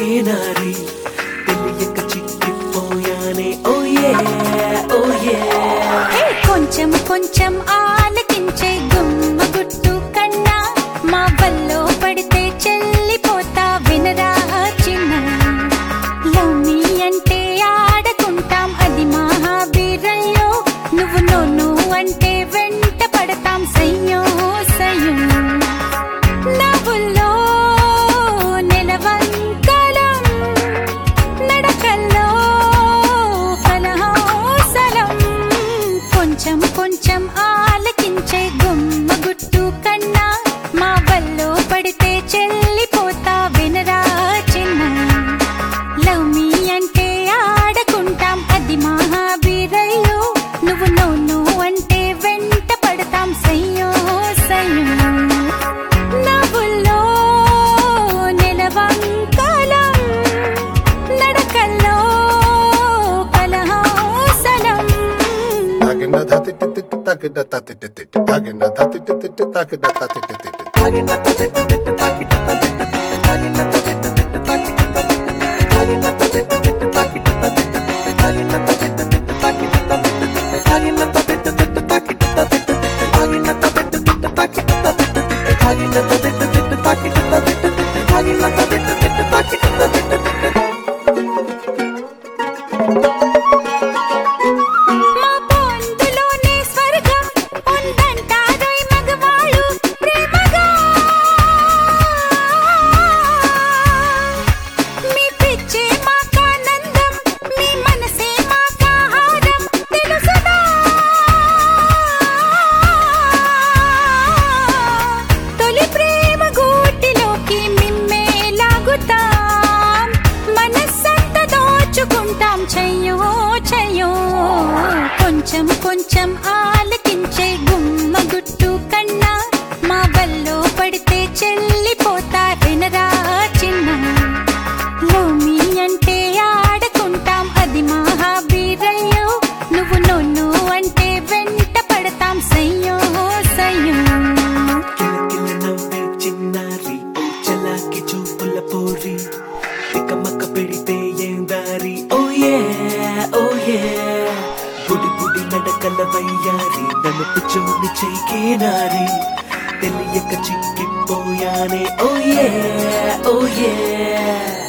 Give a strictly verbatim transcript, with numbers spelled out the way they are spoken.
నారి తెలియక చిక్కిపోయానే ఓ యే ఓ యే కొంచెం కొంచెం ఆలకించే గుమ్మ గుట్టు కన్నా మా వల్లో పడితే చెల్లిపోతా వినరా చిన్న లవ్ మీ అంటే ఆడకుంటాం అది మహాబీరయ్యో నువ్వు నోను అంటే వెంట పడతాం సయ్యో సయ్యో నవ్వుల్లో నెలవంకలం నడకల్లో కలహాసలం కొంచెం కొంచెం ఆలకించే గుమ్మ గుట్టు కన్నా మా వల్లో పడితే చెల్లిపోతా వినరా చిన్న లవ్ మీ అంటే ఆడకుంటాం అది మహాబీరయ్యో నువ్వు నోను అంటే వెంట పడతాం సయ్యో సయ్యో నవ్వుల్లో నెలవంకలం నడకల్లో కలహాసలం తాగిన తాతిటి తిట్టి తాకిన తాతిటి తిట్టి తాగిన తాతిటి తిట్టి తాకిన తాతిటి తిట్టి తాగిన తదిట తిట్ట తాకిట తదిట తాగిన తదిట తిట్ట తాకిట తదిట తాగిన తదిట తిట్ట తాకిట తదిట తాగిన తదిట తిట్ట తాకిట తదిట తాగిన తదిట తిట్ట తాకిట తదిట తాగిన తదిట తిట్ట తాకిట తదిట తాగిన తదిట తిట్ట తాకిట తదిట తాగిన తదిట తిట్ట తాకిట తదిట మా పొందులోనే స్వర్గం ఉందంటారోయ్ మగవాళ్ళు ప్రేమగా మీ పిచ్చే మాకానందం మీ మనసే మాకాహారం తెలుసునా తొలి ప్రేమ గూటిలోకి మిమ్మే లాగుతాం మనస్సంత దోచుకుంటాం చెయ్యో చెయ్యో కొంచెం కొంచెం ఆలకించే గుమ్మ గుట్టు కన్నా మా వల్లో పడితే చెల్లిపోతా వినరా చిన్న లవ్ మీ అంటే ఆడకుంటాం అది మహాబీరయ్యో నువ్వు నోను అంటే వెంట పడతాం సయ్యో సయ్యో కిలకిల నవ్వే చిన్నారి ఓ చలాకి చూపుల పోరి తికమక పెడితే ఏం దారి ఓ యే ఓ యే బుడి బుడి నడకల వయ్యారి నన్ను పిచ్చోని చేయికే నారి తెలియక చిక్కిపోయానే ఓ యే ఓ యే